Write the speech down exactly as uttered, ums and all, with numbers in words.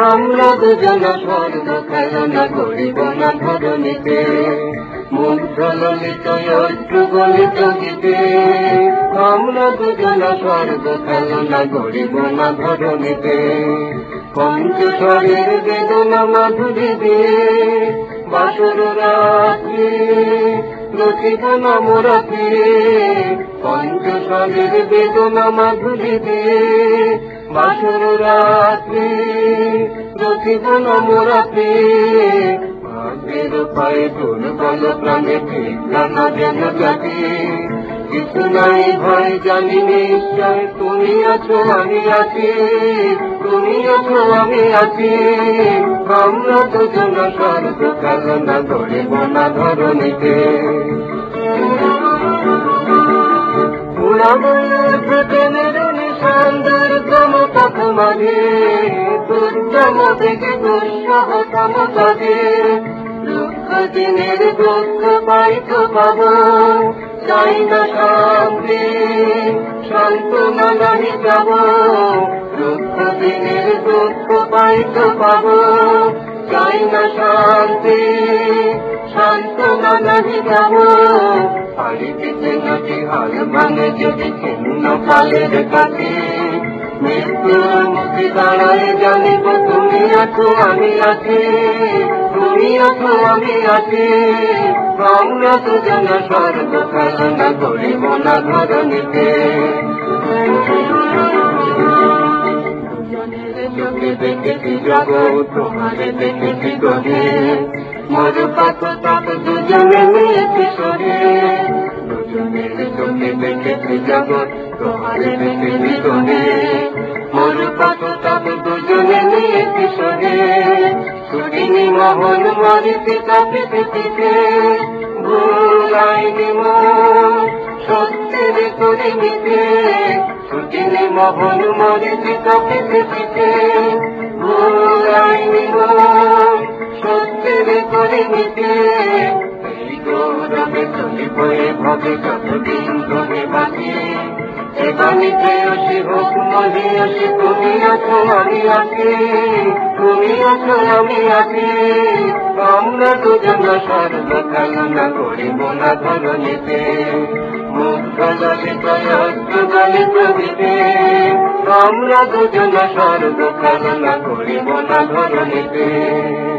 আমরা দুজনা স্বর্গ খেলনা করিব না ধরণীতে, মুগ্ধ ললিত অশ্রু গলিত গীতে। আমরা দুজনা স্বর্গ খেলনা করিব না ধরণীতে, পঞ্চস্বরের বেদনা মাধুরী দিয়ে বাসর রাত্রি রচিব না মোরা ফিরে। পঞ্চস্বরের বেদনা মাধুরী দিয়ে বাসর রাত্রি রচিব না মোরা ফিরে। ভাগ্যের পায়ে দুর্বল প্রাণে ঠিকানা যেন জাতি, কিছু নাই ভয় জানি নিশ্চয় তুমি আছো আমি আছি, তুমি আছো আমি আছি। আমরা দুজনা স্বর্গ খেলনা গড়িব না ধরণীতে, উড়াবো প্রেমের নিশান দুর্গম পথ মাঝে, দুর্গম থেকে দুঃসহতম কাজে। দুঃখ দিনের দুঃখ পাইতো পাবো, চাই না শান্তি সান্ত্বনা নাহি যাব। দুঃখ দিনের দুঃখ পাইতো পাবো, চাই না শান্তি সান্ত্বনা নাহি যাব। হারিতেছে নাকি হার মানে যদি ছিন্ন কালের কাছে, মৃত্যুর মুখে দাঁড়ায় জানিব তুমি আছো আমি আছি, তুমি আছো আমি আছি। আমরা দুজনা স্বর্গ খেলনা করিব না ধরণীতে, চোখে দেখেছি জগৎ তোমারে দেখেছি গহে, মোর পাত তাপ দুজনে নিয়েছি সরে। দুজনের চোখে দেখেছি জগৎ তোমারে দেখেছি গহে, মোর পাত তাপ দুজনে নিয়েছি সরে। ছুটিনি মোহন মারিতে কাঁপিতে পিঠে, ভুলাইনি মন সত্যের করে নিতে। ছুটিনি মোহন মারিতে কাঁপিতে পিঠে, ভুলাইনি মন সত্যের করে নিতে। এই গৌরবে চলি বয়ে ভাবে কতদিন ধরে বাঁচি, এ বাণীতে আসি হোক মনে আসি তুমি আছো আমি আছি, তুমি আছো আমি আছি। আমরা দুজনা স্বর্গ খেলনা করিব না ধরণীতে, মুগ্ধ ললিত অশ্রু গলিত গীতে। আমরা দুজনা স্বর্গ খেলনা করিব না ধরণীতে।